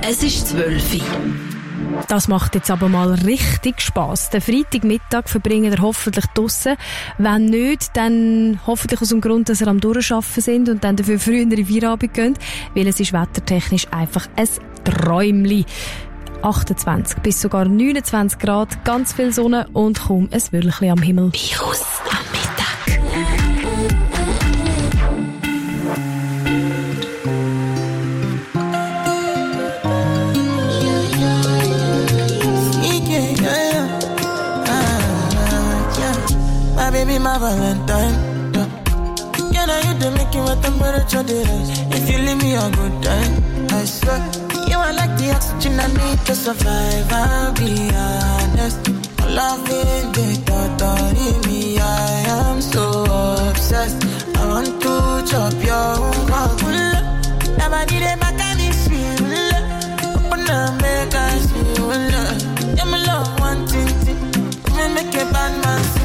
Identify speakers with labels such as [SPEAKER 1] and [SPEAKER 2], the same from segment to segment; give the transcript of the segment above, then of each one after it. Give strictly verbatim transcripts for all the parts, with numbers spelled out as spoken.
[SPEAKER 1] Es ist zwölf Uhr.
[SPEAKER 2] Das macht jetzt aber mal richtig Spass. Den Freitagmittag verbringen wir hoffentlich draussen. Wenn nicht, dann hoffentlich aus dem Grund, dass ihr am Durcharbeiten sind und dann dafür früher in die Feierabend gehen, weil es ist wettertechnisch einfach ein Träumli. achtundzwanzig bis sogar neunundzwanzig Grad, ganz viel Sonne und kaum ein Wölkchen am Himmel.
[SPEAKER 1] Virus am Mittag.
[SPEAKER 3] My baby, my Valentine. Yeah. Can I hit the making with temperature days? If you leave me a good time, I swear. You are like the oxygen I need to survive. I'll be honest. Loving the thought of me, I am so obsessed. I want to chop your own. Never did it back and it's real. Open up, make I see you. Yeah, my love, one thing. We make a bad man sing.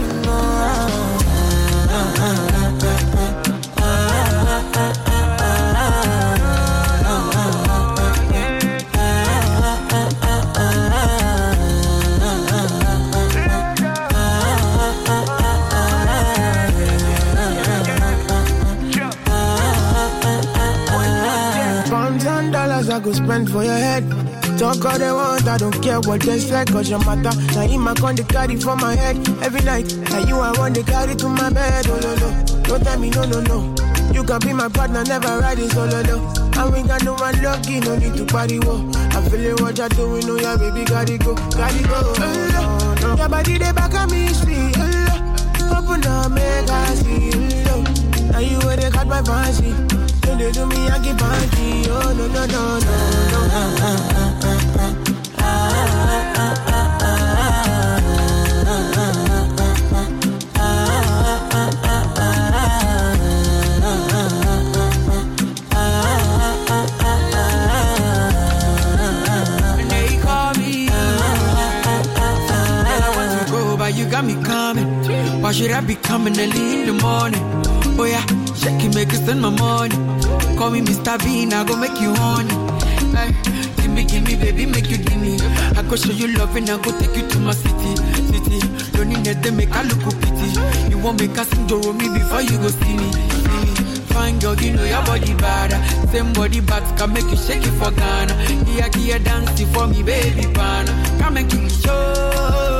[SPEAKER 3] Pounds and dollars I go spend for your head. Talk all they want, I don't care what they say, cause your matter. Now in my con they carry for my head every night. Now you I want to carry to my bed, oh no no. Don't tell me no no no. You can be my partner, never riding solo though. And we got no one lucky, no need to party, whoa. I'm feeling what you're doing, oh yeah baby, gotta go, gotta go. Oh, no, no. Your body they back at me, sweet, oh, open up, make I see, oh. Now you where they got my fancy. When they do me, I get punchy. Oh, no, no, no, no, no. Ah, ah, ah, ah, ah, ah, ah, ah,
[SPEAKER 4] you got me coming. Why should I be coming early in the morning? Oh yeah, shake it, make it spend my money. Call me Mister Bean, I go make you honey. Hey, give me, give me, baby, make you give me. I go show you love and I go take you to my city, city. Don't need that, they make I look pity. You won't make us enjoy me before you go see me, see me. Fine girl, you know your body bad. Same body but can make you shake it for Ghana. Here, here, dancing for me, baby, pana. Come and give me show.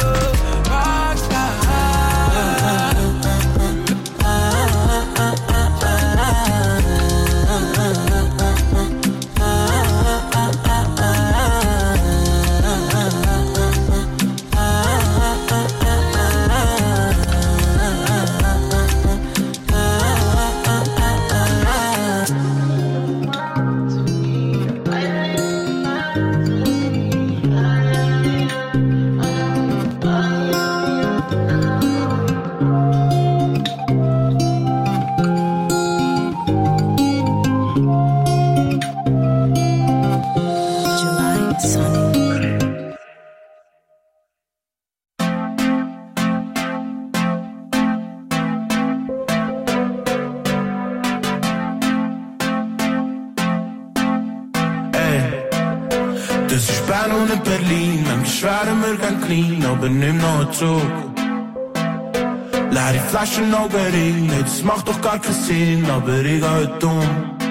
[SPEAKER 5] Aber nimm noch einen Zug. Leer die Flaschen noch rein, das macht doch gar keinen Sinn, aber ich geh heute um.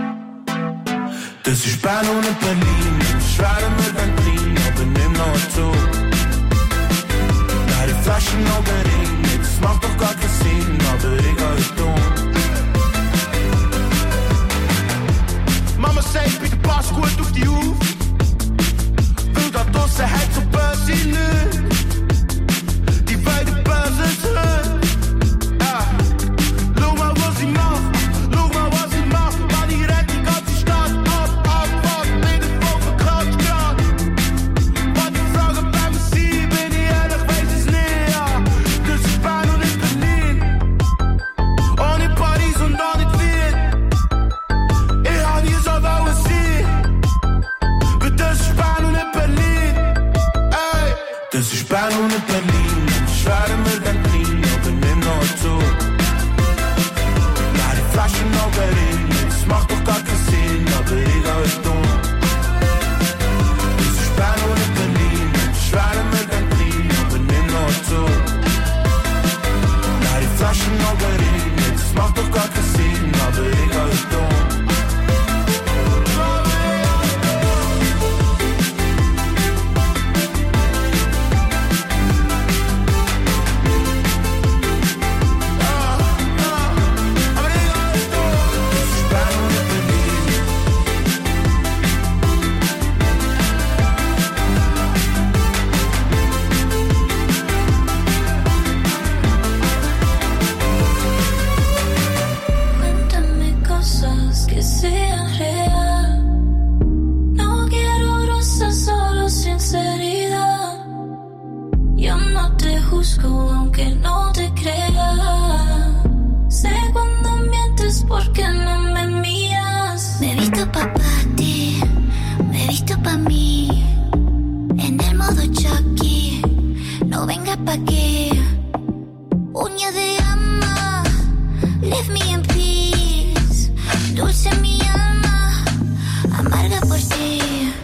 [SPEAKER 5] Das ist Bern und Berlin, ich schwöre wir gehen clean, aber nimm noch einen Zug. Leer die Flaschen noch rein, das macht doch gar keinen Sinn, aber ich geh heute um. Mama sagt, bitte pass gut auf die auf. Weil da draussen hat's so böse Leute.
[SPEAKER 3] Das
[SPEAKER 6] busco aunque no te crea. Sé cuando mientes porque no me miras. Me he visto pa' ti, me he visto pa' mí. En el modo Chucky, no venga pa' aquí. Uña de ama, leave me in peace. Dulce mi alma, amarga por ti.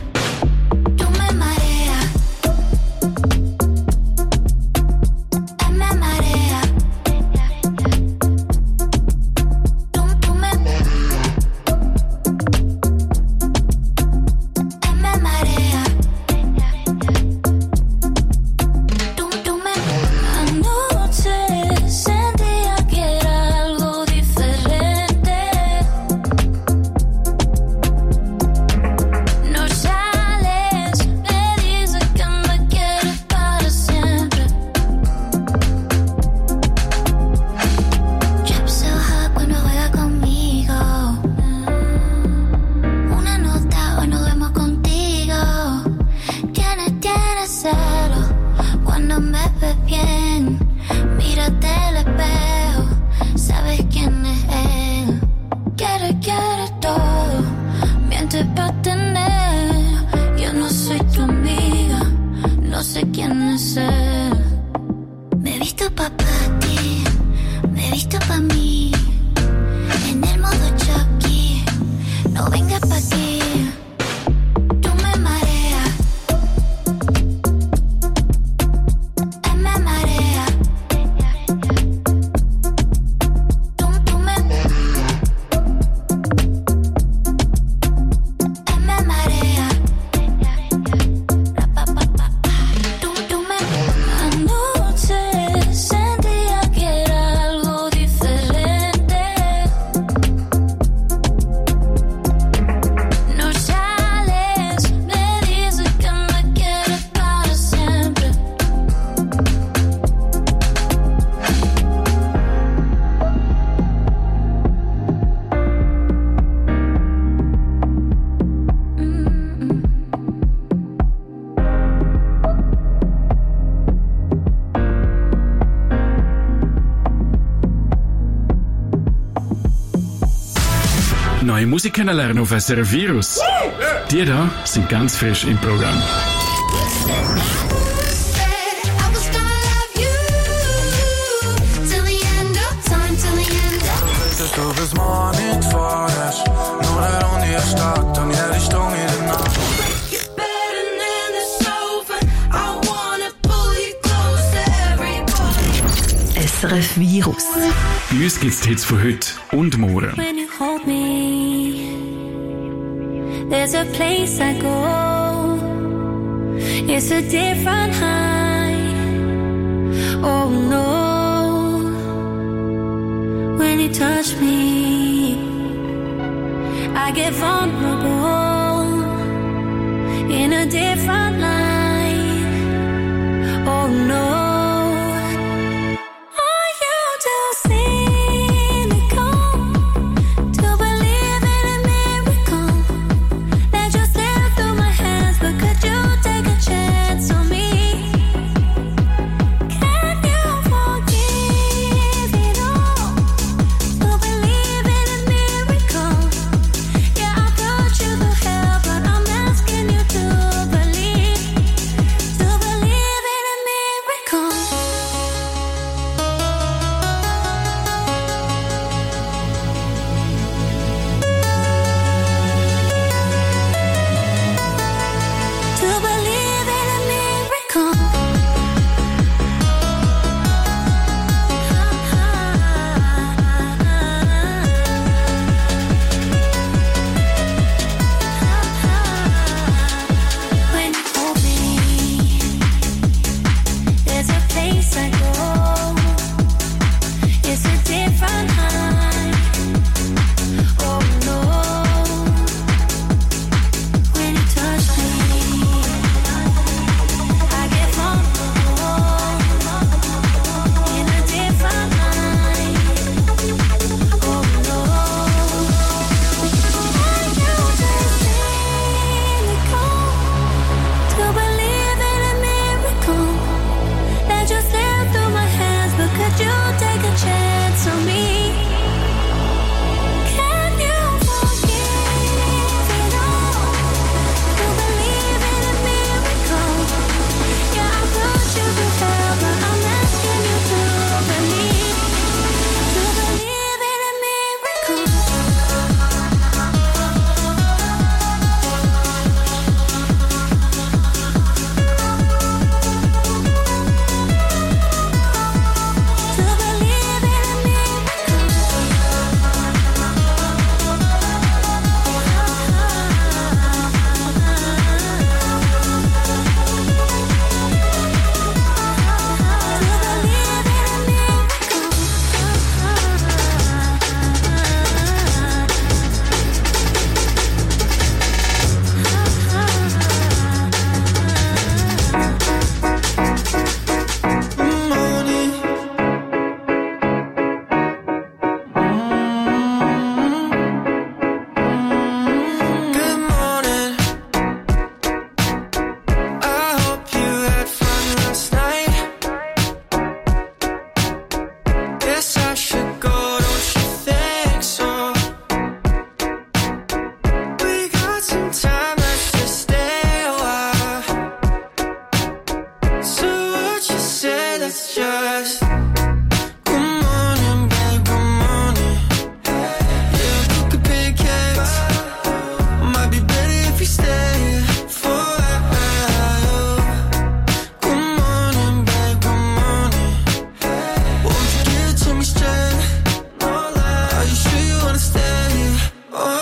[SPEAKER 7] Neue Musik kennenlernen auf S R F Virus. Die da sind ganz frisch im Programm.
[SPEAKER 5] Du bist morgen nicht vorderst, nur der Runde ist stark und jede Stunde in der Nacht.
[SPEAKER 1] S R F Virus.
[SPEAKER 7] Bei uns gibt es die Hits von heute und morgen.
[SPEAKER 6] When you hold me, there's a place I go. It's a different high. Oh no. When you touch me, I get vulnerable in a different light. Oh no.
[SPEAKER 8] Yeah, I put you to hell, but I'm asking you to believe.
[SPEAKER 3] it's just good morning, babe, good morning. Yeah, cookie pancakes. Might be better if you stay for a while. Good morning, babe, good morning. Won't you give it to me straight? Are you sure you wanna stay? Oh,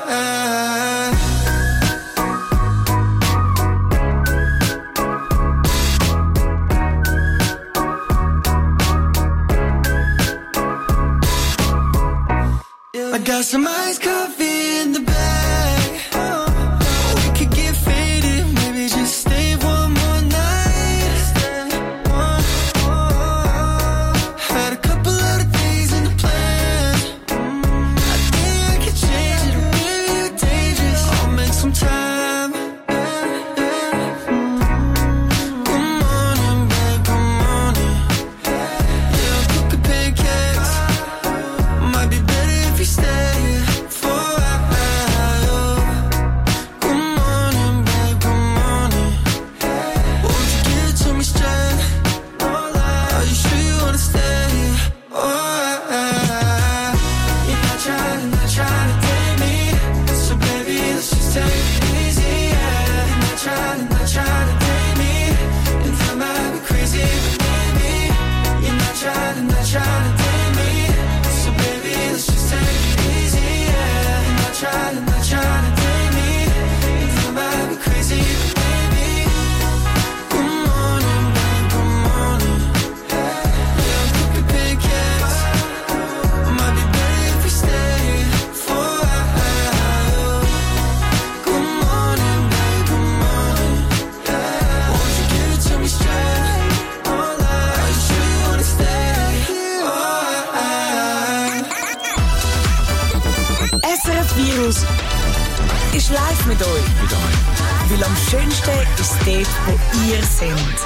[SPEAKER 3] I got some iced coffee in the bag. We could get faded, maybe just stay one more night. Had a couple of days in the plan. I think I could change it, or maybe you're dangerous. I'll make some time. Good morning, babe, good morning. Yeah, cookie pancakes. Might be better if you stay for a while. Good morning, babe, good morning. Won't you give it to me straight? Are you sure you wanna stay? Oh, you're not trying, not trying to date me, so baby, let's just take it easy. Yeah, you're not trying, not trying to date me, and I might be crazy, but maybe you're not trying, not trying to date me, so baby, let's just take it easy. Yeah, you're not trying, not trying to date me, and I might be crazy, but maybe. Good morning, babe, good morning. Yeah, cookie pancakes. Might be better if we stay for a while. Good morning, babe, good morning. Won't you give it to me straight? Are you sure you wanna stay?
[SPEAKER 1] S R F Virus ist live mit euch.
[SPEAKER 7] Mit euch.
[SPEAKER 1] Weil am schönsten ist dort, wo ihr seid.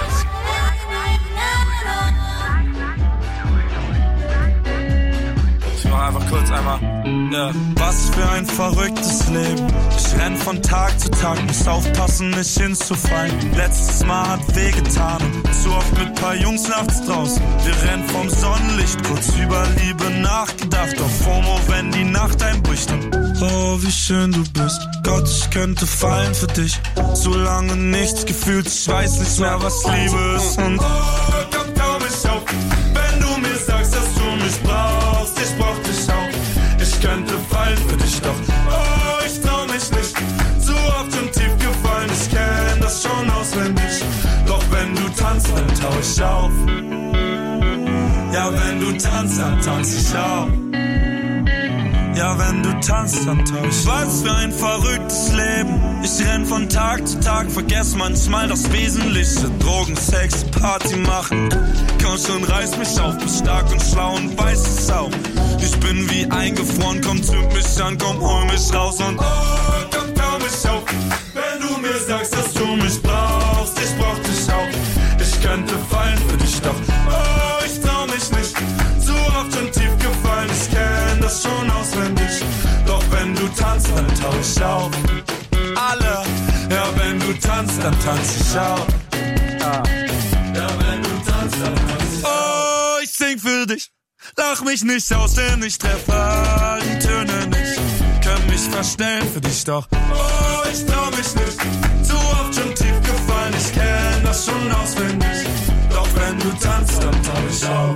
[SPEAKER 5] Ich mach einfach kurz einmal. Ja. Was für ein verrücktes Leben. Ich renn von Tag zu Tag, muss aufpassen, nicht hinzufallen. Letztes Mal hat wehgetan und zu oft mit paar Jungs nachts draußen. Wir rennen vom Sonnenlicht, kurz über Liebe nachgedacht. Auf FOMO, wenn die Nacht einbricht. Und oh, wie schön du bist. Gott, ich könnte fallen für dich. So lange nichts gefühlt, ich weiß nicht mehr, was Liebe ist. Und oh, komm, tau mich auf, wenn du mir sagst, dass du mich brauchst. Ich brauch dich auch. Ich könnte fallen für dich, doch oh, ich trau mich nicht. Zu oft und tief gefallen, ich kenn das schon auswendig. Doch wenn du tanzt, dann tau ich auf. Ja, wenn du tanzt, dann tanz ich auch. Ja, wenn du tanzt, dann tau ich. Was für ein verrücktes Leben. Ich renn von Tag zu Tag, vergess manchmal das Wesentliche. Drogen, Sex, Party machen. Komm schon, reiß mich auf, bist stark und schlau und weiß es auch. Ich bin wie eingefroren, komm, zünd mich an, komm, hol mich raus und oh, komm, tau mich auf. Wenn du mir sagst, dass du mich brauchst, ich brauch dich auch. Ich könnte fallen für dich, doch oh, ich trau mich nicht. Zu oft und tief gefallen, ich kenn das schon auswendig. Doch wenn du tanzt, dann tau ich auf. Alle, ja, wenn du tanzt, dann tanz ich auch. Ja, wenn du tanzt, dann tanz ich auch. Oh, ich sing für dich. Lach mich nicht aus, denn ich treffe die Töne nicht. Kann mich verstellen für dich, doch oh, ich trau mich nicht. Zu oft schon tief gefallen, ich kenn das schon auswendig. Doch wenn du tanzt, dann tau ich auf.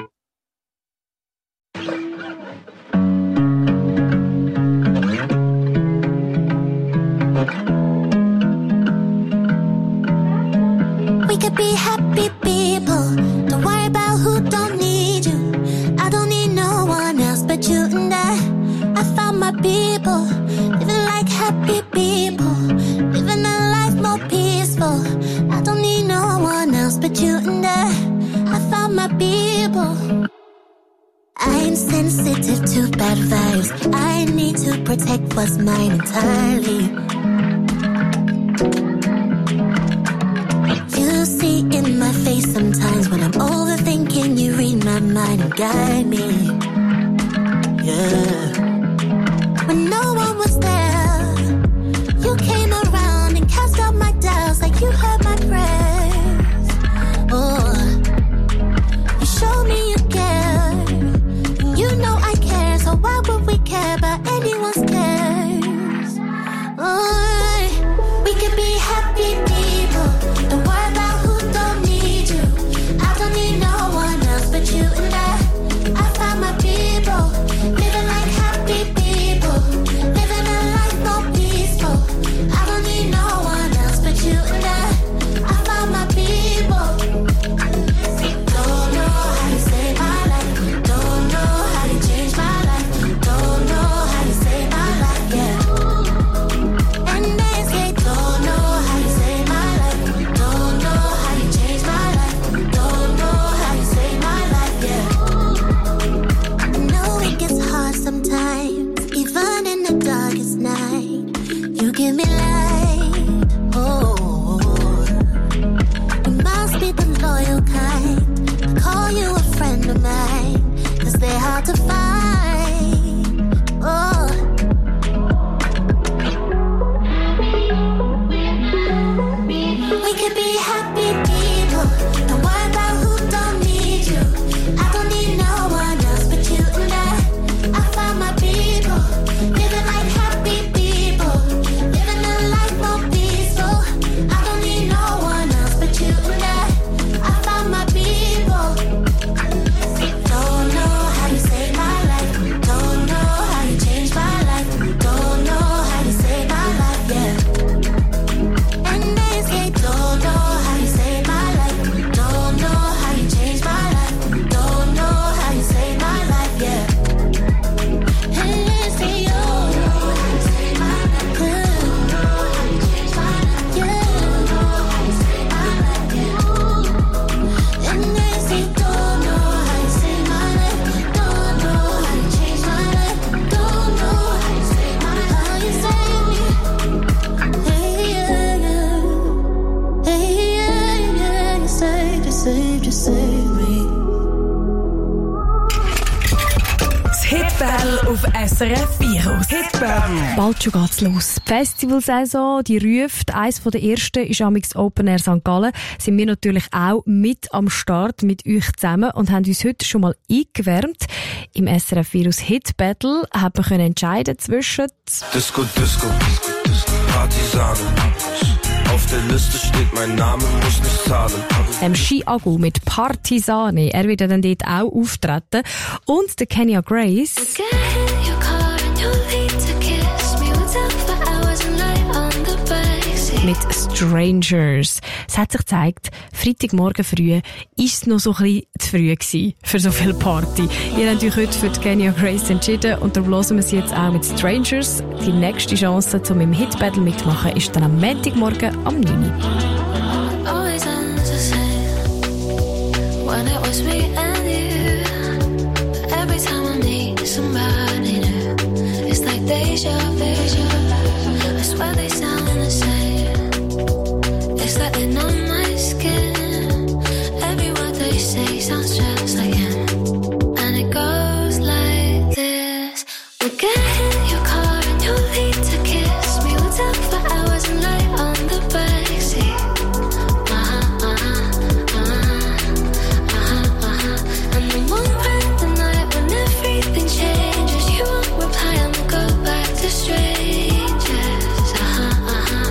[SPEAKER 6] We could be happy people. Don't worry about who don't need you. I don't need no one else but you and I. I found my people, living like happy people, living a life more peaceful. I don't need no one else but you and I. I found my people. I'm sensitive to bad vibes. I need to protect what's mine entirely. You see in my face sometimes when I'm overthinking, you read my mind and guide me. Yeah. When no one was there, you came around and cast out my doubts like you heard my prayers. Oh, but you and I, I found my people, living like happy people, living a life more peaceful. I don't need no one else but you and I, I found my people. Don't know how to save my life, don't know how to change my life, don't know how to save my life, yeah. And they say don't know how to save my life, don't know how to change my life, don't know how to save my life, yeah. I know it gets hard sometimes, even in the darkest night. You give me light, oh. You must be the loyal kind. I call you a friend of mine, 'cause they're hard to find, oh. We could be happy people, don't worry about who don't need you. I don't need no one else but you and I, I found my people, living like happy people, living a life more peaceful. I don't need no one else but you and I, I found my people. Don't know how to save my life, don't know how to change my life, don't know how to save my life, yeah. And they say don't know how to save my life, don't know how to change my life, don't know how to save my life, yeah. And they say you don't know how to save my life, don't know how to change my life, yeah, don't know how to save my life, yeah. And they say don't know how to save my life, don't know how to change my life, don't know how to save my life. How you save me? Hey, yeah, yeah. Hey, yeah, yeah, you saved, you saved, you saved me.
[SPEAKER 1] Das Hitbell auf S R F Virus. Hitbell.
[SPEAKER 2] Bald schon geht's los. Die Festivalsaison, die ruft. Eines der ersten ist Amix Open Air Sankt Gallen. Sind wir natürlich auch mit am Start mit euch zusammen und haben uns heute schon mal eingewärmt. Im S R F Virus Hit Battle haben wir können entscheiden zwischen
[SPEAKER 8] Disco, Disco, Partisanen. Auf der Liste steht mein Name, muss nicht zahlen.
[SPEAKER 2] dem Ski-Agu mit Partisane. Er wird dann dort auch auftreten. Und der Kenya Grace mit Strangers. Es hat sich gezeigt, Freitagmorgen früh ist es noch so ein bisschen zu früh gewesen für so viel Party. Ihr habt euch heute für die Kenya Grace entschieden und darum hören wir sie jetzt auch mit Strangers. Die nächste Chance, um im Hit Battle mitzumachen, ist dann am Montagmorgen am neun Uhr.
[SPEAKER 6] It's like they know my skin. Every word they say sounds just like him. And it goes like this. We'll get in your car and you'll need to kiss me. We'll talk for hours and lie on the backseat. Uh-huh, uh-huh, uh-huh, uh-huh, uh-huh. And we won't spend the night when everything changes. You won't reply and we'll go back to strangers. Uh-huh, uh-huh.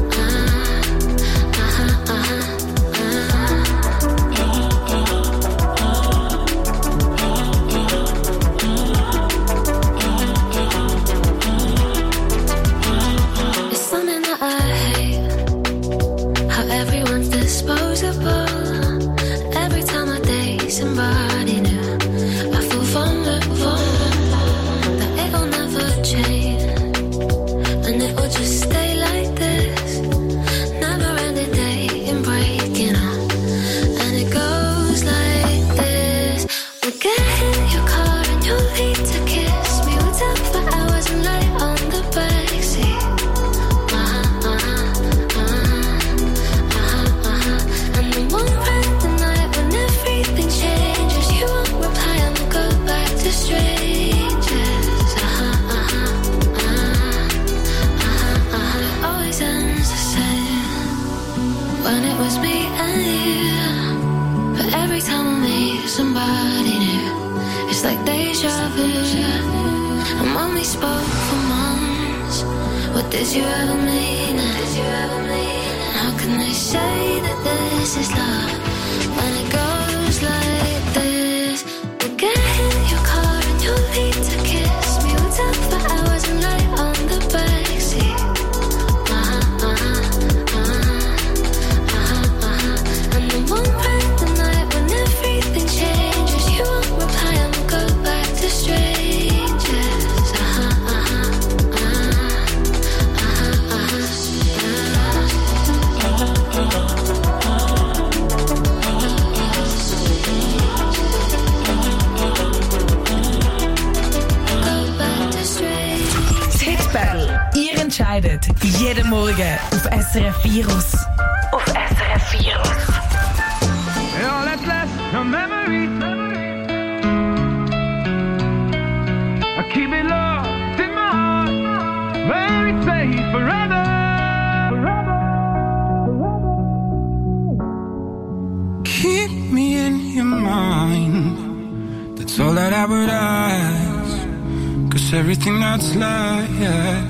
[SPEAKER 6] Every time I date somebody new, I feel vulnerable that it'll never change, and it will just stay like this. Never ending dating, breaking up, and it goes like this. We'll get in your car and you'll need to kiss me. We'll talk for hours and lie on the backseat. Uh-huh, uh-huh, uh-huh, uh-huh, uh-huh. And we won't spend the night when everything changes. You won't reply and we'll go back to strangers. Uh-huh, uh-huh, uh-huh, uh-huh, uh-huh. It always ends the same when it was me and you. But every time I meet somebody new, it's like deja vu. And when we spoke for months, what did you ever mean? Did you ever mean? How can they say that this is love when it goes like this?
[SPEAKER 1] entscheidet. Jeden Morgen auf S R F Virus. Auf S R F Virus.
[SPEAKER 9] Yeah, let's last no memories. I keep it locked in my heart, where it's safe forever.
[SPEAKER 10] Keep me in your mind. That's all that I would ask. 'Cause everything that's left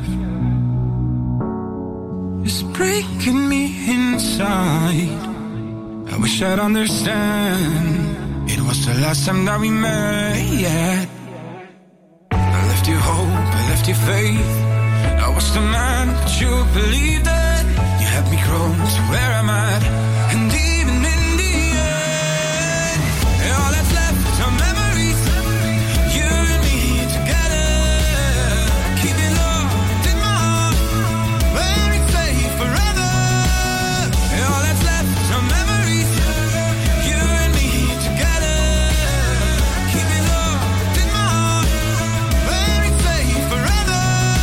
[SPEAKER 10] is breaking me inside. I wish I'd understand. It was the last time that we met. I left you hope, I left you faith. I was the man, but you believed it. You helped me grow to where I'm at. And even in the end, all that's left are memories. You and me together. Keep it locked in my heart, where it's safe forever. All that's left are memories. You and me together. Keep it locked in my heart, where it's safe forever.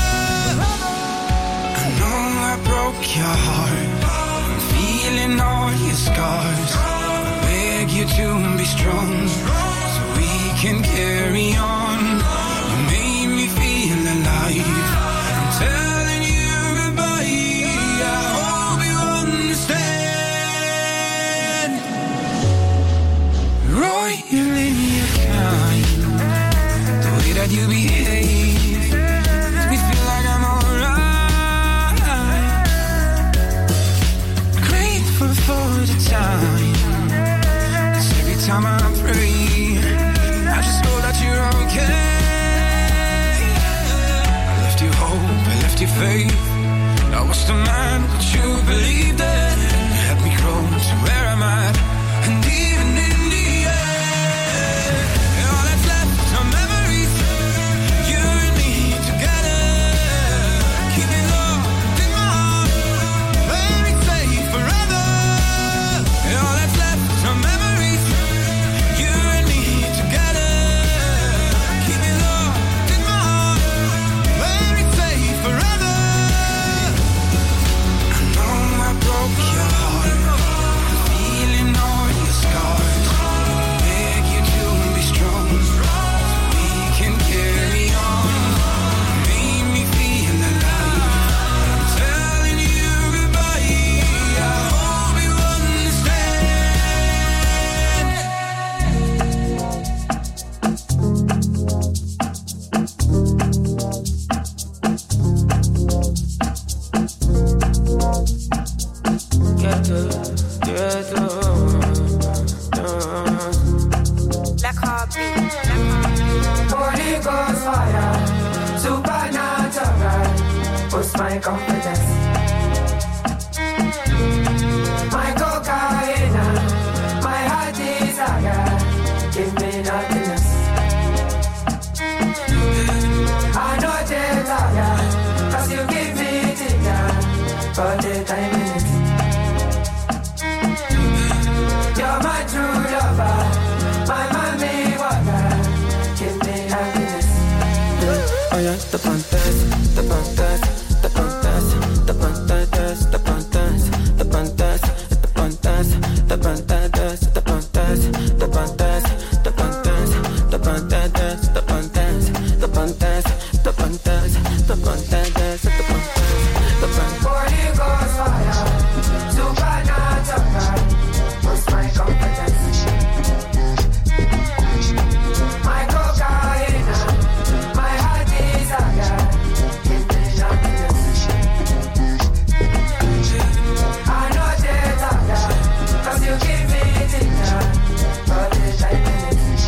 [SPEAKER 10] I know I broke your heart. I'm feeling all your scars. I beg you to be strong, so we can carry on. You made me feel alive. I'm telling you goodbye. I hope you understand. Roy, you really are kind. The way that you behave makes me feel like I'm alright. Grateful for the time. 'Cause every time I pray, I just know that you're okay. I left you hope, I left you faith. I was the man, but you believed it. You helped me grow to where I'm at. And even in the end, all that's left are memories. You and me together. Keep it locked in my heart, where it's safe forever. All that's left are memories. You and me together. Keep it locked in my heart, where it's safe forever. I know I broke your heart. I'm feeling all your scars. Beg you to be strong, so we can carry on. Made me feel alive. I'm telling you goodbye. I hope you understand.
[SPEAKER 11] Ghetto, ghetto, Black Heartbeat. Holy Ghost fire, supernatural, boost my confidence. My cocaine, my heart desire, give me happiness. I know they're tired, 'cause you give me ginger, for the time in it. You're my true lover, my mommy water, give me happiness. Oh yeah, the pantas, the pantas, the pantas, the pantas, the pantas, the pantas, the pantas, the pantas, the pantas, the pantas, the pantas, the pantas, the pantas, the pantas, the pantas, the pantas, the pantas. Holy Ghost fire, supernatural, boost my confidence. My cocaine, my heart desire, give me happiness. I know they're tired, 'cause you give me dinner, for the time minutes.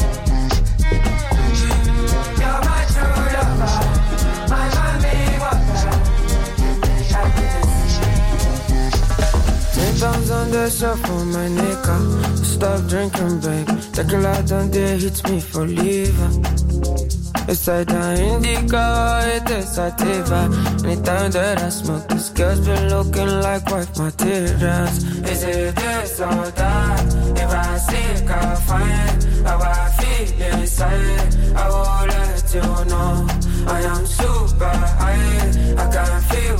[SPEAKER 11] You're my true lover, my mommy water, give me happiness. Ten pounds on the shelf for my nigga. Stop drinking, babe. The girl I done there hits me for liver. It's like the indica, it is sativa. Anytime that I smoke, this girl's been looking like wife materials. Is it this or that? If I seek, I'll find how I feel inside. I will let you know I am super high. I can feel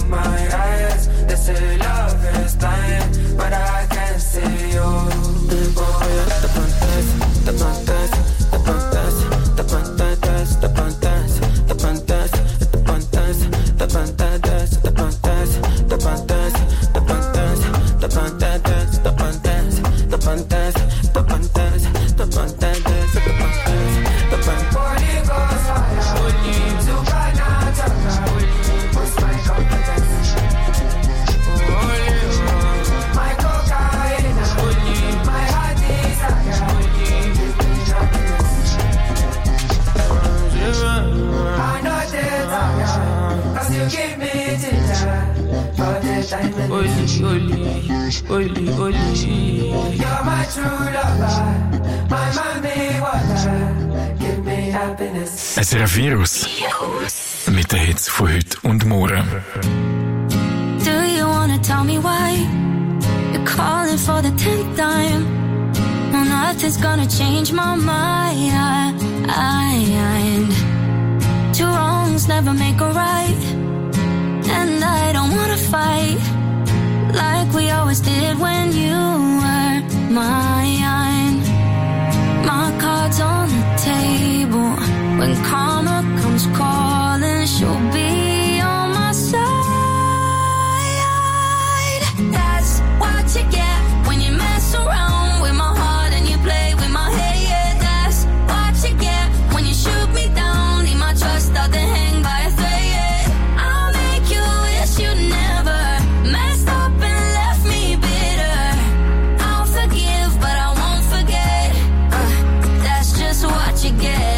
[SPEAKER 11] only, only. You're my true lover, my mommy water. Give me happiness.
[SPEAKER 7] S R F Virus. Mit den Hits von heute und morgen.
[SPEAKER 6] Do you wanna tell me why you're calling for the tenth time? Well, nothing's gonna change my mind. Two wrongs never make a right, and I don't wanna fight like we always did when you were mine. My cards on the table. When karma comes calling, she'll be on my side. That's what you get when you mess around with my heart and you play with my head. That's what you get when you shoot me down. Need my trust out, then hang by a thread. I'll make you wish you never messed up and left me bitter. I'll forgive, but I won't forget. Uh, that's just what you get.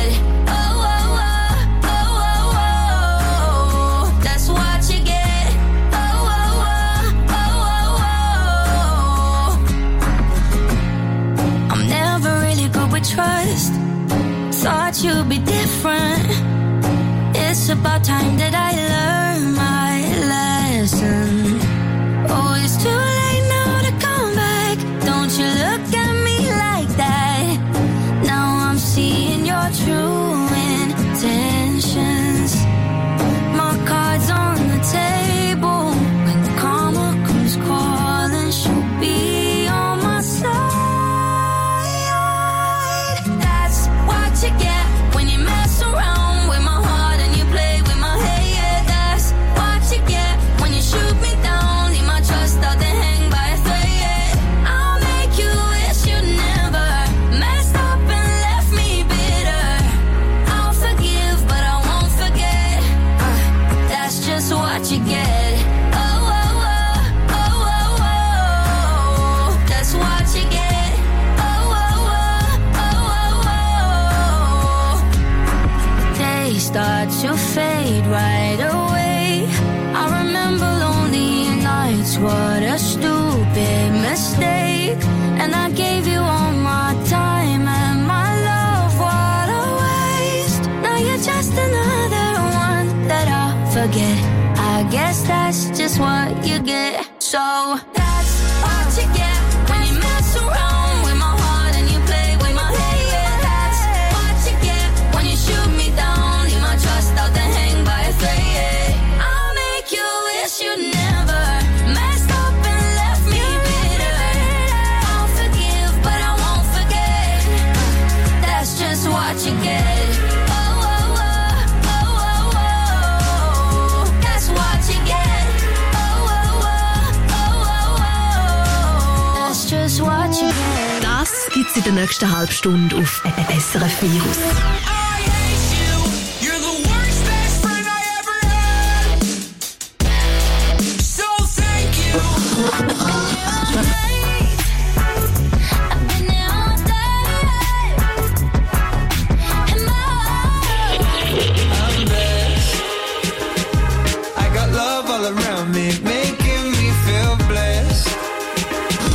[SPEAKER 6] Trust, thought you'd be different. It's about time that I learned my lesson. Oh, it's too late now to come back. Don't you look at me like that. Now I'm seeing your true intentions. My cards on the table. When karma comes calling, she'll be on my side. You get when you mess around with my heart and you play with my head. That's what you get when you shoot me down. Need my trust out, then hang by a thread. I'll make you wish you never messed up and left me bitter. I'll forgive, but I won't forget. Uh, that's just what you get. Oh, oh, oh, oh, oh, oh. That's what you get. Start to fade right away. I remember lonely nights, what a stupid mistake. And I gave you all my time and my love, what a waste. Now you're just another one that I'll forget. I guess that's just what you get. So that's what you get when you mess around with my heart and you play with my head. That's what you get when you shoot me down. Trust out, then hang by a thread. I'll make you wish you never messed up and left me bitter. I'll forgive, but I won't forget. That's just what you get. Oh, oh, oh, oh, oh, oh. That's what you get. Oh, oh, oh, oh, oh. That's just what you get.
[SPEAKER 1] Das gibt's in der nächsten Halbstunde auf S R F Virus.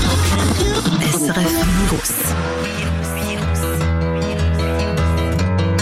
[SPEAKER 6] S R F Virus.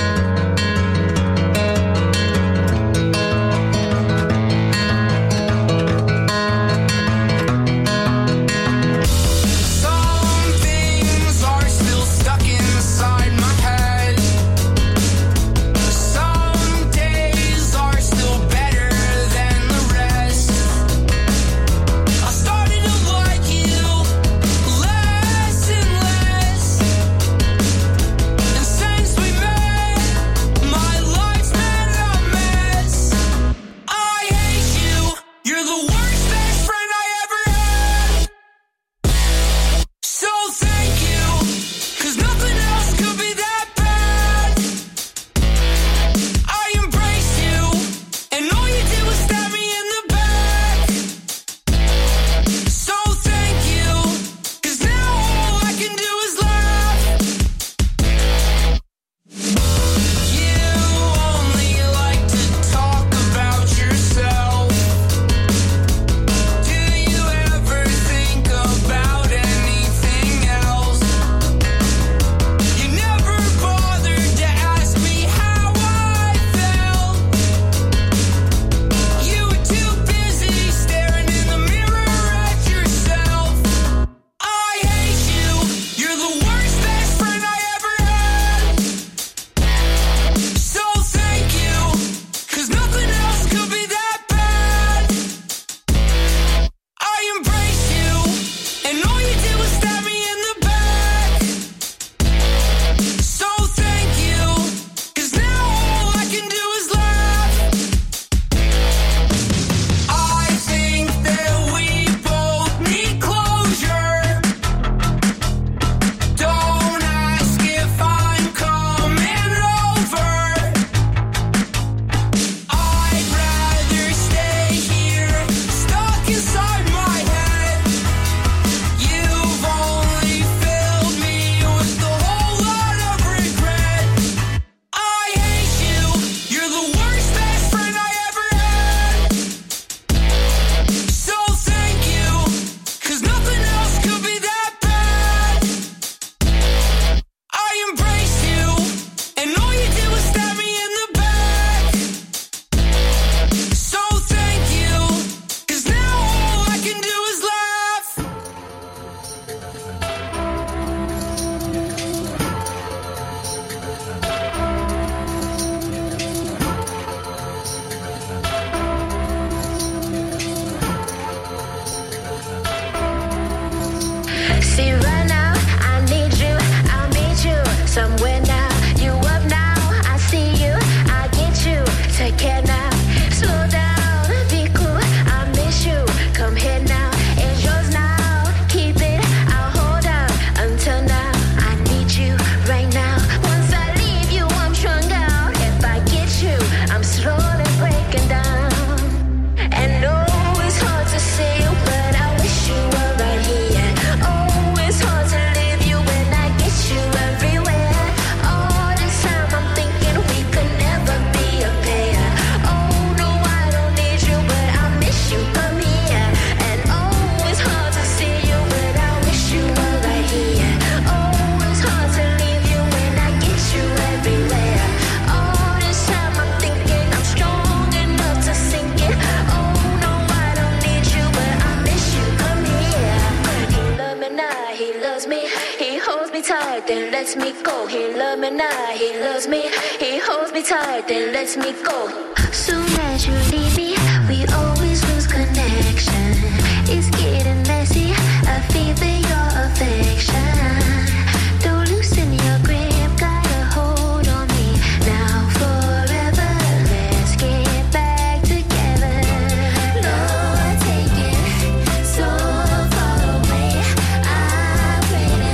[SPEAKER 6] lets me go. He loves me now, he loves me. He holds me tight, then lets me go. Soon as you leave me, we always lose connection. It's getting messy, I fever your affection. Don't loosen your grip, got a hold on me. Now forever, let's get back together. Lord, take it so far away. I pray to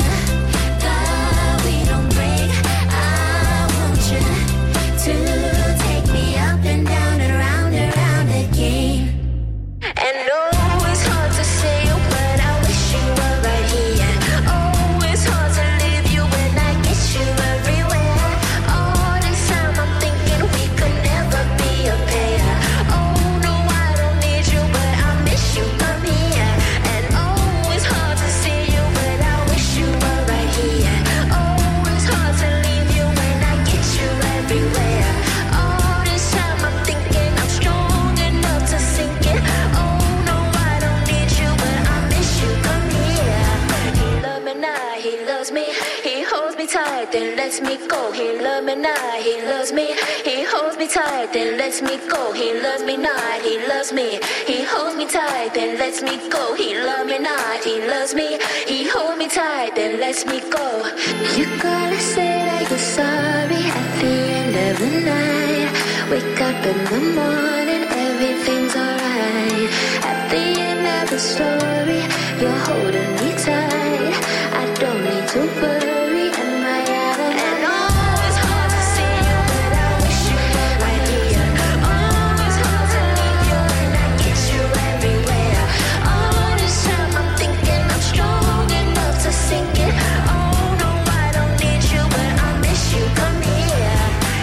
[SPEAKER 6] God we don't break. I want you to take me up and down and round and round again. And no, it's hard to say, but I wish you were right here. Oh, it's hard to leave you when I get you everywhere. All this time I'm thinking we could never be a pair. Oh, no, I don't need you, but I miss you, come here. And oh, it's hard to see you, but I wish you were right here. Oh, it's hard to leave you when I get you everywhere. All this time I'm thinking I'm strong enough to sink it. Oh, no, I don't need you, but I miss you, come here. He loves me now, he loves me. He holds me tight, then lets me go. He loves me now, he loves me. He holds me tight, then lets me go. He loves me not, he loves me. He holds me tight, then lets me go. He loves me not, he loves me. He holds me tight, then lets me go. You gotta say that you're sorry at the end of the night. Wake up in the morning, everything's alright. At the end of the story, you're holding me tight. I don't need to worry, am I out of line? And oh, it's hard to see you, but I wish you were right here. Oh, it's hard to leave you when I get you everywhere. All this time I'm thinking I'm strong enough to sink it. Oh, no, I don't need you, but I miss you, come here.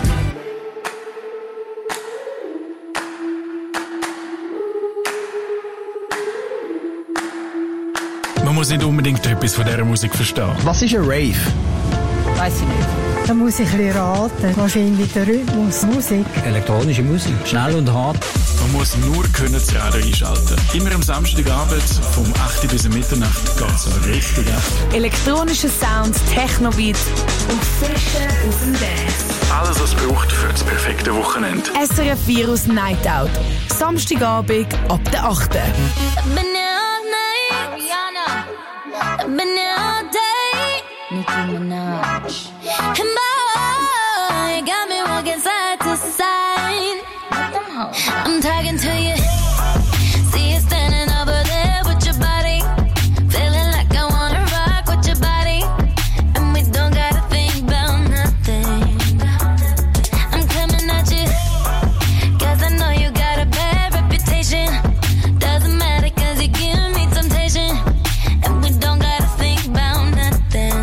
[SPEAKER 7] Man muss nicht unbedingt etwas von dieser Musik verstehen.
[SPEAKER 12] Was ist ein Rave?
[SPEAKER 13] Weiss ich nicht. Da muss ich ein bisschen raten. Wahrscheinlich der Rhythmus, Musik.
[SPEAKER 12] Elektronische Musik. Schnell und hart.
[SPEAKER 7] Man muss nur können das Radio einschalten. Immer am Samstagabend vom acht bis Mitternacht geht es so richtig ab.
[SPEAKER 1] Elektronische Sounds, Techno-Beats und Frische auf dem Dance.
[SPEAKER 7] Alles, was es braucht für das perfekte Wochenende.
[SPEAKER 1] S R F Virus Night Out. Samstagabend ab der achten
[SPEAKER 6] I've been here all night. Ariana. I've been here all day. Nicki Minaj. And boy, you got me walking side to side. I'm talking to you. See you standing over there with your body. Feeling like I wanna rock with your body. And we don't gotta think about nothing. I'm coming at you. Cause I know you got a bad reputation. Doesn't matter cause you give me temptation. And we don't gotta think about nothing.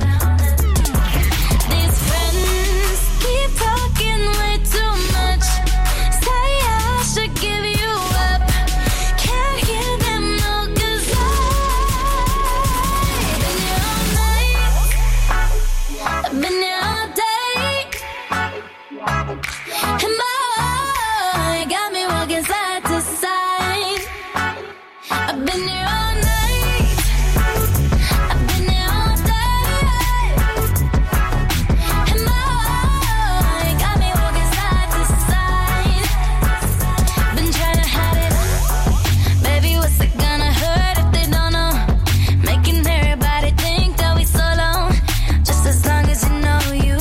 [SPEAKER 6] These friends keep talking way too much. Say I should give you up. Can't hear them no cause I've been here all night. I've been here all day. And boy, you got me walking side to side. I've been here all night. I've been here all day. And boy, you got me walking side to side. Been trying to hide it. Baby, what's it gonna hurt if they don't know? Making everybody think that we solo. Just as long as you know you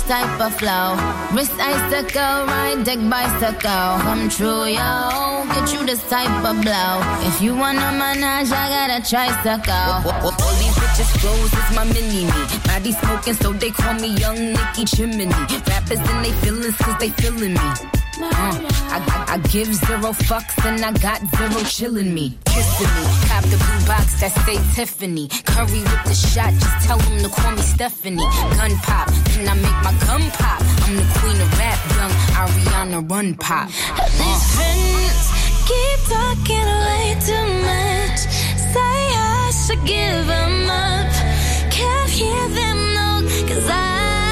[SPEAKER 14] type of flow. Wrist icicle, ride deck bicycle. Come true, yo. Get you this type of blow. If you wanna manage, I got a tricycle. All these bitches froze, it's my mini-me. Body smoking, so they call me Young Nicky Chimney. Rappers and they feelings, cause they feeling me. Uh, I, I, I give zero fucks and I got zero chillin' me. Kissing me, cop the blue box that say Tiffany. Curry with the shot, just tell them to call me Stephanie. Gun pop, then I make my gun pop. I'm the queen of rap, young Ariana Run Pop. Uh.
[SPEAKER 6] These friends keep talking way too much. Say I should give them up. Can't hear them, no, cause I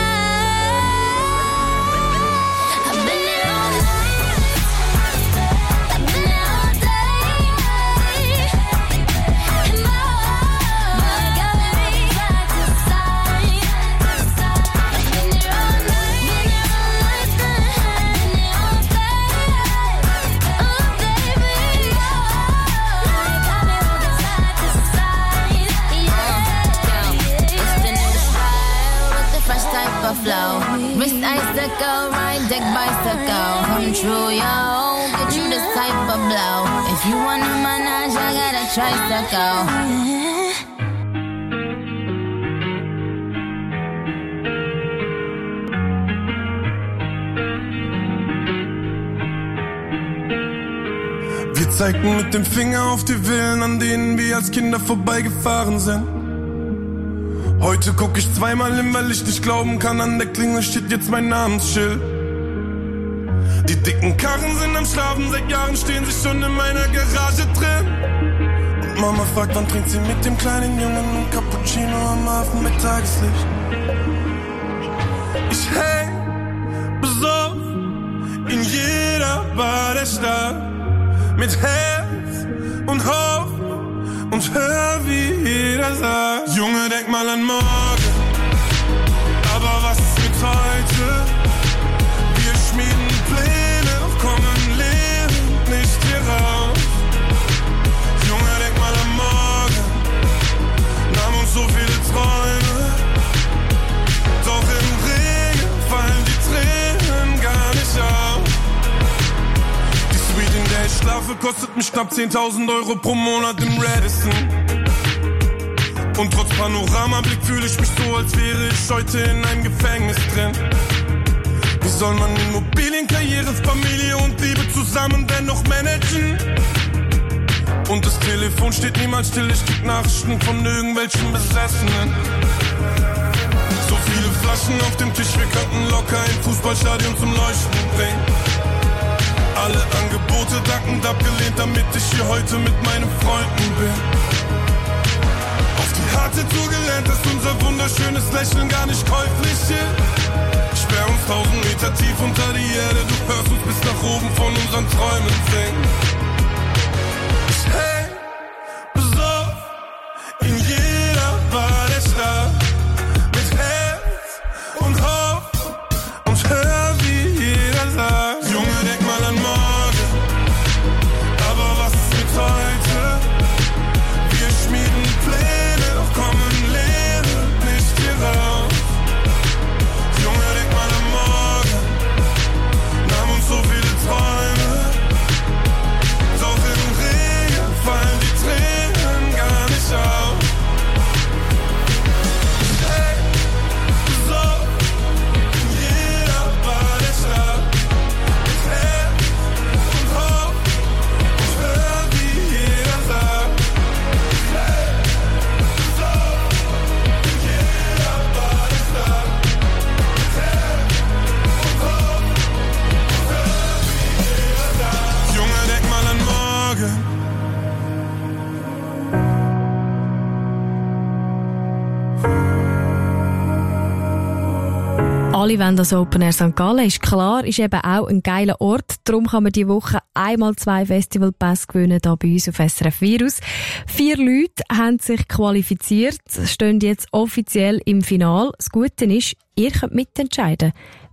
[SPEAKER 14] flow. Wrist icicle, ride deck bicycle. Come true, yo. Get you this type of blow. If you wanna manage, I got a tricycle.
[SPEAKER 15] Wir zeigten mit dem Finger auf die Villen, an denen wir als Kinder vorbeigefahren sind. Heute guck ich zweimal hin, weil ich nicht glauben kann, an der Klingel steht jetzt mein Namensschild. Die dicken Karren sind am Schlafen, seit Jahren stehen sie schon in meiner Garage drin. Und Mama fragt, wann trinkt sie mit dem kleinen Jungen ein Cappuccino am Hafen mit Tageslicht. Ich häng besoffen in jeder Bar der Stadt, mit Herz und Hoffnung und hör, wie jeder sagt: Junge, denk mal an morgen, aber was ist mit heute? Wir schmieden Pläne, doch kommen lebend nicht hier raus. Junge, denk mal an morgen, nahm uns so viele Träume, doch im Regen fallen die Tränen gar nicht auf. In der ich schlafe, kostet mich knapp zehntausend Euro pro Monat im Radisson. Und trotz Panoramablick fühle ich mich so, als wäre ich heute in einem Gefängnis drin. Wie soll man Immobilien, Karriere, Familie und Liebe zusammen dennoch managen? Und das Telefon steht niemals still, ich krieg Nachrichten von irgendwelchen Besessenen. So viele Flaschen auf dem Tisch, wir könnten locker ein Fußballstadion zum Leuchten bringen. Alle Angebote dankend abgelehnt, damit ich hier heute mit meinen Freunden bin. Auf die harte Tour gelernt, dass unser wunderschönes Lächeln gar nicht käuflich ist. Sperr uns tausend Meter tief unter die Erde, du hörst uns bis nach oben von unseren Träumen singen. Ich häng besoffen in jeder Bar der Stadt, mit Herz und Hoffnung und hör, wie jeder sagt: Junge, denk mal an morgen, aber was ist mit heute? Wir schmieden Pläne, doch kommen lebend nicht hier raus. Junge, denk mal an morgen, nahm uns so viele Träume, doch im Regen fallen die Tränen gar nicht auf. Hey, so, in jeder Bar der Stadt, mit Herz und Hoffnung und hör, wie jeder sagt: Hey, so, in jeder Bar der Stadt, mit Herz und Hoffnung und hör, wie jeder sagt. Junge, denk mal an morgen.
[SPEAKER 2] Alle wollen das Open Air Sankt Gallen, ist klar, ist eben auch ein geiler Ort. Darum kann man diese Woche einmal zwei Festivalpässe gewinnen, hier bei uns auf S R F Virus. Vier Leute haben sich qualifiziert, stehen jetzt offiziell im Finale. Das Gute ist, ihr könnt mitentscheiden,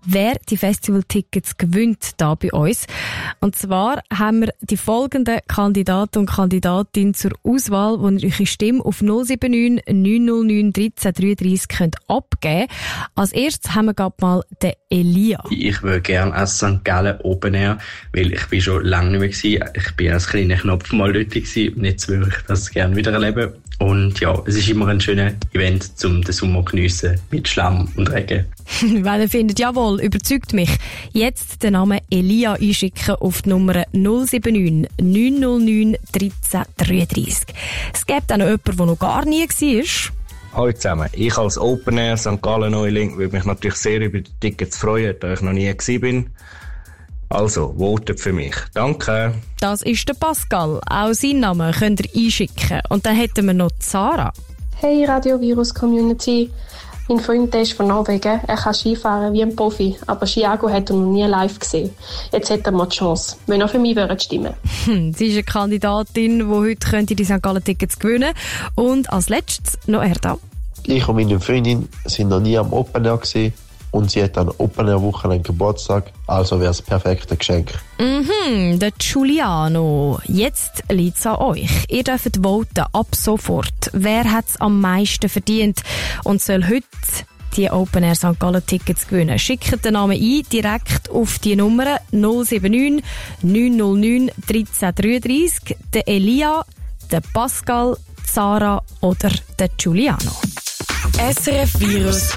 [SPEAKER 2] wer die Festivaltickets gewinnt da bei uns. Und zwar haben wir die folgenden Kandidaten und Kandidatinnen zur Auswahl, wo ihr eure Stimme auf null sieben neun neun null neun eins drei drei drei könnt abgeben. Als erstes haben wir gerade mal den Elia.
[SPEAKER 16] Ich würde gerne als Sankt Gallen Open Air, weil ich bin schon lange nicht mehr gewesen. Ich bin als kleiner Knopf mal dort gewesen und jetzt würde ich das gerne wieder erleben. Und ja, es ist immer ein schönes Event, um den Sommer zu geniessen, mit Schlamm und Regen.
[SPEAKER 2] Wenn ihr findet, jawohl, überzeugt mich. Jetzt den Namen Elia einschicken auf die Nummer null sieben neun neun null neun eins drei drei drei. Es gibt auch noch jemanden, der noch gar nie war.
[SPEAKER 17] Hallo zusammen. Ich als Open Air Sankt Gallen Neuling würde mich natürlich sehr über die Tickets freuen, da ich noch nie gewesen bin. Also, votet für mich. Danke.
[SPEAKER 2] Das ist der Pascal. Auch seinen Namen könnt ihr einschicken. Und dann hätten wir noch Sarah.
[SPEAKER 18] Hey Radio Virus Community. Mein Freund ist von Norwegen. Er kann Skifahren wie ein Profi, aber Skiago hat er noch nie live gesehen. Jetzt hat er mal die Chance, wenn er für mich stimmen
[SPEAKER 2] hm, Sie ist eine Kandidatin, die heute könnte die Sankt Gallen Tickets gewinnen. Und als letztes noch er da.
[SPEAKER 19] Ich und meine Freundin sind noch nie am Open Air gewesen. Und sie hat an Open Air Wochenende Geburtstag, also wäre es das perfekte Geschenk.
[SPEAKER 2] Mhm, der Giuliano. Jetzt liegt es an euch. Ihr dürft voten, ab sofort. Wer hat es am meisten verdient und soll heute die Open Air Sankt Gallen Tickets gewinnen? Schickt den Namen ein, direkt auf die Nummer null sieben neun neun null neun eins drei drei drei, der Elia, der Pascal, Sarah oder der Giuliano.
[SPEAKER 1] S R F Virus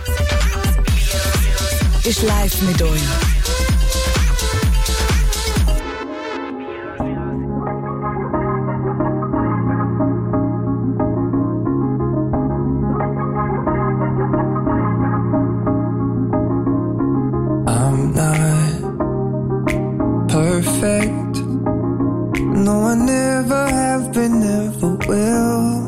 [SPEAKER 1] ist live mit euch.
[SPEAKER 11] I'm not perfect. No, I never have been, never will.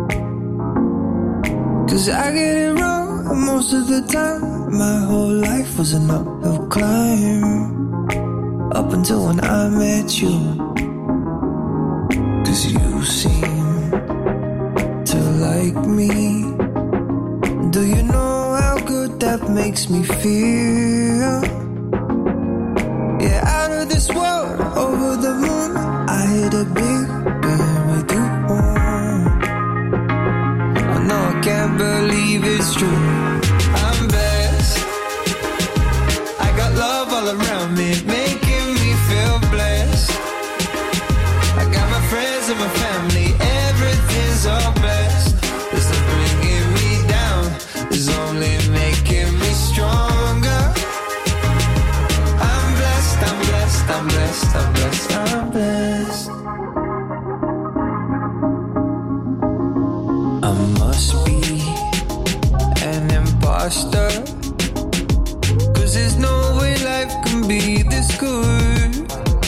[SPEAKER 11] 'Cause I get it wrong most of the time. My whole life was an uphill climb, up until when I met you. 'Cause you seem to like me. Do you know how good that makes me feel? Yeah, out of this world, over the moon, I hit a big bang with you. I know I can't believe it's true. I'm blessed. I got love all around me, making me feel blessed. I got my friends and my family, everything's all blessed. There's no bringing me down, there's only making me stronger. I'm blessed, I'm blessed, I'm blessed, I'm blessed, I'm blessed. I must be an imposter, 'cause there's no way life can be this good.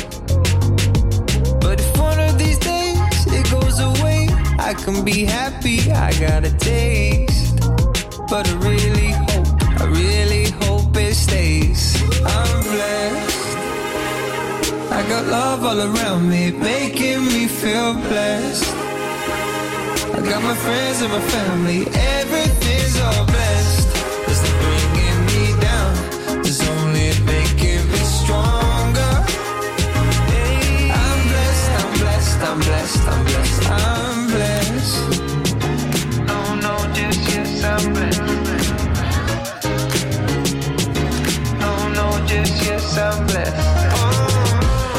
[SPEAKER 11] But if one of these days it goes away, I can be happy, I got a taste. But I really hope, I really hope it stays. I'm blessed. I got love all around me, making me feel blessed. I got my friends and my family, everything's all blessed. There's no bringing me down, there's only making me stronger. Hey, I'm blessed, I'm blessed, I'm blessed, I'm blessed, I'm blessed. No, no, just yes, I'm blessed. No, no, just yes, I'm blessed. Oh,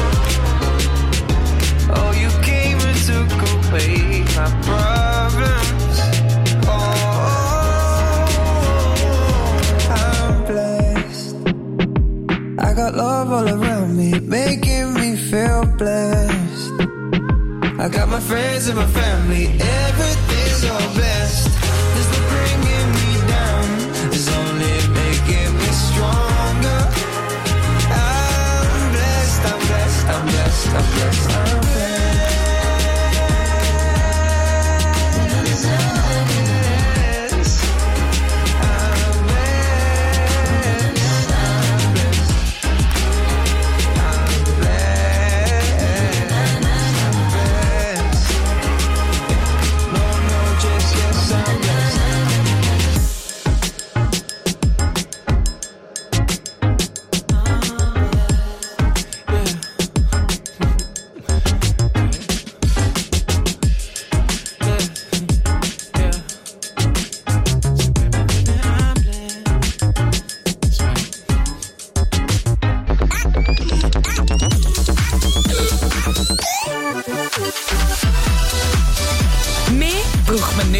[SPEAKER 11] oh, you came and took away my problems. Oh, I'm blessed. I got love all around me, making me feel blessed. I got my friends and my family, everything's all blessed. There's no bringing me down, there's only making me stronger. I'm blessed, I'm blessed, I'm blessed, I'm blessed, I'm blessed.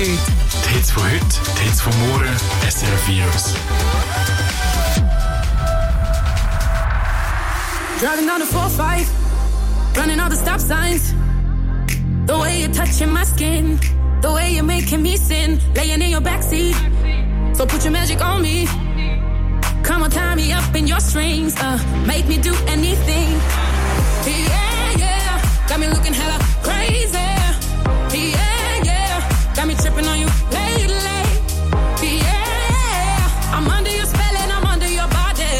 [SPEAKER 2] heute.
[SPEAKER 7] Die Hits von heute, die Hits von morgen, S R F Virus.
[SPEAKER 20] Driving down the four five, running all the stop signs. The way you're touching my skin, the way you're making me sin, laying in your backseat. So put your magic on me. Come on, tie me up in your strings, uh, make me do anything. Yeah, yeah, got me looking hella crazy. Yeah, yeah, got me tripping on you lately. Yeah, I'm under your spell and I'm under your body.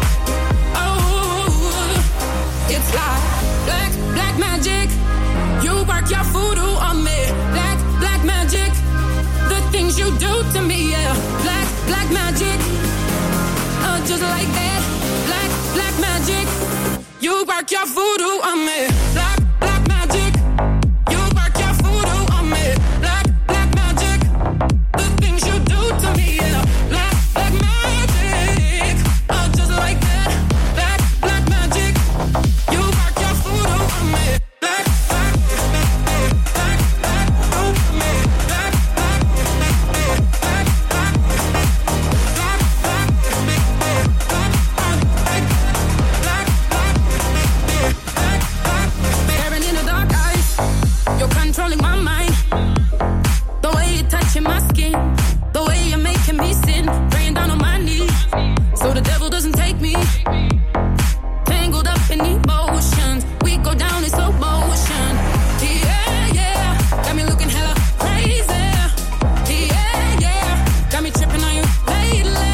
[SPEAKER 20] Oh, it's like black, black magic. You work your voodoo on me. Black, black magic. The things you do to me, yeah. Black, black magic. Uh, just like that. Black, black magic. You work your voodoo on me. Black, black magic. You work your voodoo on me. Black, black magic. The things you do to me, yeah. Black, black magic. Uh, just like that. Black, black magic. You work your voodoo on me. Black, black, black, black, black, on me. Black, black, black, black, black, black, black, staring in the dark eyes. You're controlling my mind. The way you're touching my skin, the way you're making me sin, praying down on my knees, so the devil doesn't take me. Tangled up in emotions, we go down in slow motion. Yeah, yeah, got me looking hella crazy. Yeah, yeah, got me tripping on you lately.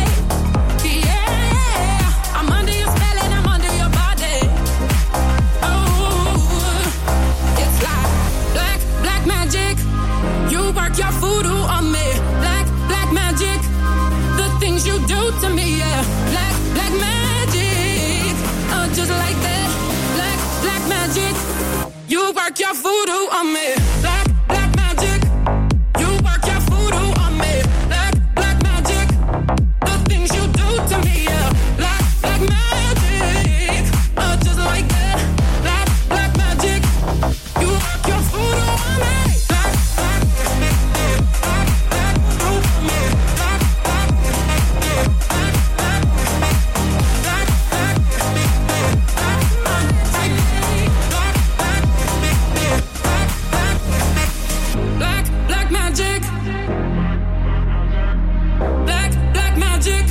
[SPEAKER 20] Yeah, I'm under your spell and I'm under your body. Oh, it's like black, black magic. You work your voodoo on me. Black, black magic. The things you do to me, yeah. Black, black magic. Uh, just like that. Black, black magic. You work your voodoo on me. Black, black magic. You work your voodoo on me. Black, black magic. The things you do to me, yeah. Black, black magic. Uh, just like that. Black, black magic. You work your voodoo on me. Black, black, black, black, black, on me. Black, black, black, black, black, black, black, black, black magic. Black, black magic.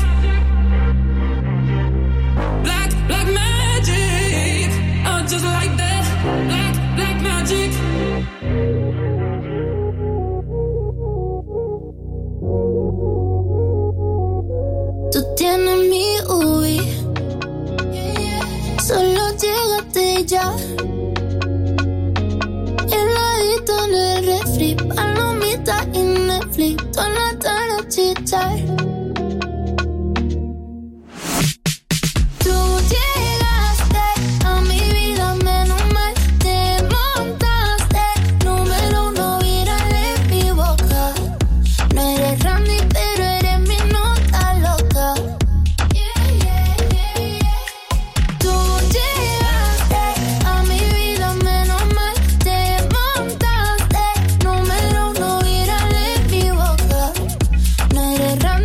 [SPEAKER 20] Black, black magic. Oh, just like that. Black, black magic.
[SPEAKER 6] Tú tienes mi huí, solo llégate ya. Heladito en el refri, palomita y Netflix, toda la tarde chichar. Tú llegaste a mi vida, menos mal te montaste. Número uno viral en mi boca. No eres Randy, pero eres mi nota loca. Tú llegaste a mi vida, menos mal te montaste. Número uno viral en mi boca. No eres Randy,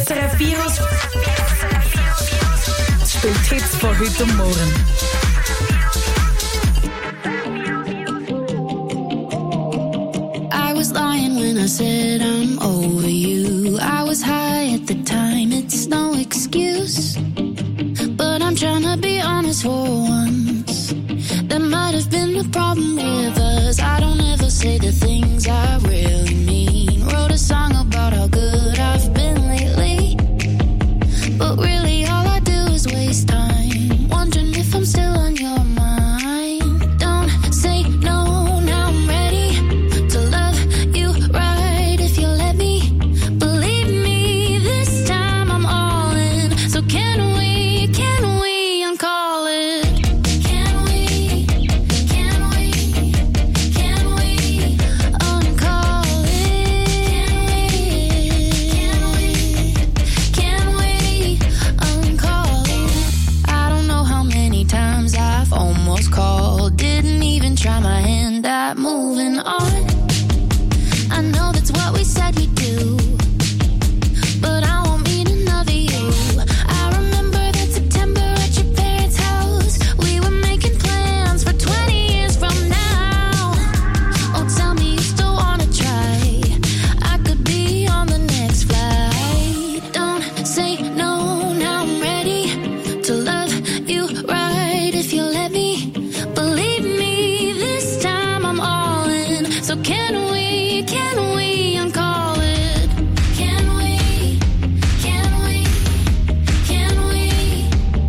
[SPEAKER 1] S R F Virus spielt Hits von heute und morgen.
[SPEAKER 6] I was lying when I said I'm over you. I was high at the time, it's no excuse. But I'm trying to be honest for once. There might have been a problem with us. I don't ever say the things I really mean. Wrote a song about how good I've been lately. But really all I do is waste time, wondering if I'm still on your mind. Don't say no, now I'm ready to love you right if you let me. Believe me, this time I'm all in. So can we, can we, I'm calling. Can we, can we, can we, I'm calling. Can we, can we, I'm calling. I don't know how many times I've almost called. Didn't even try my hand at moving on. I know that's what we said we'd do, but I won't meet another you. I remember that September at your parents' house. We were making plans for twenty years from now. Oh, tell me you still wanna try. I could be on the next flight. Don't say no, now I'm ready to love you right if you let me. Believe me, this time I'm all in. So can we, can we, I'm calling. Can we, can we, can we,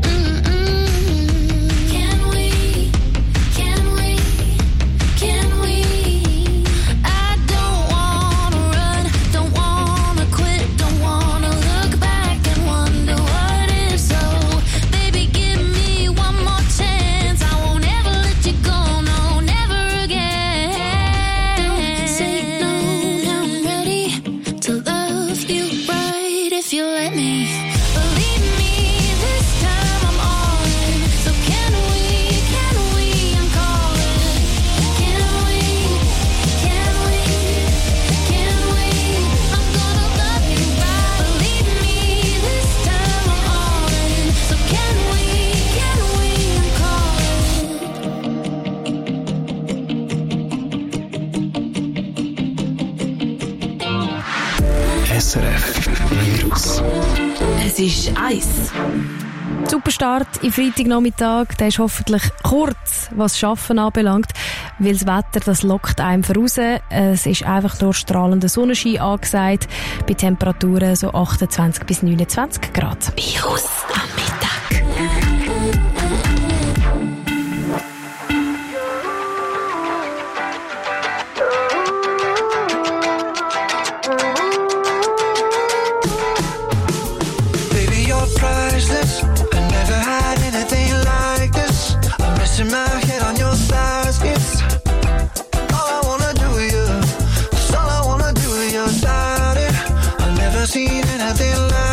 [SPEAKER 6] mm-mm. Can we, can we, can we? I don't wanna run, don't wanna quit, don't wanna look back and wonder what if. So baby, give me one more chance. I won't ever let you go, no, never again. Don't say no, now I'm ready to love you right if you let me. Believe me, this time I'm all in. So can we, can we, I'm calling. Can we, can we, can we, I'm gonna love you right. Believe me, this time I'm all in. So can we, can we, I'm calling.
[SPEAKER 7] S R F Virus.
[SPEAKER 1] Es ist Eis.
[SPEAKER 2] Superstart im Freitagnachmittag, der ist hoffentlich kurz, was das Arbeiten anbelangt, weil das Wetter, das lockt einem voraus. Es ist einfach nur strahlender Sonnenschein angesagt, bei Temperaturen so achtundzwanzig bis neunundzwanzig Grad.
[SPEAKER 1] Virus am Mittag.
[SPEAKER 11] Baby, you're priceless. I never had anything like this. I'm resting my head on your thighs. It's all I wanna do with you. It's all I wanna do with you, darling. I've never seen anything like